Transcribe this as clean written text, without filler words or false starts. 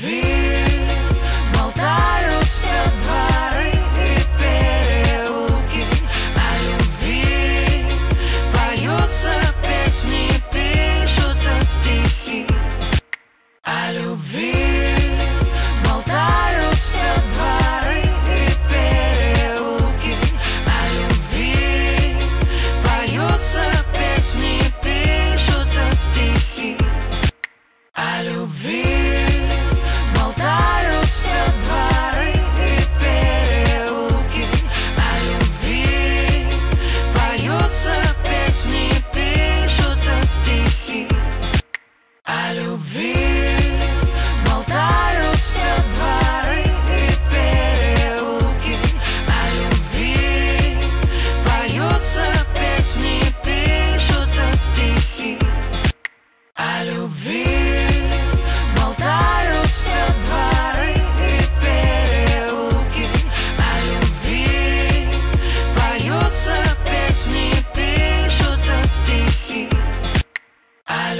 любви болтаются дворы и переулки, о любви поются песни, пишутся стихи, о любви.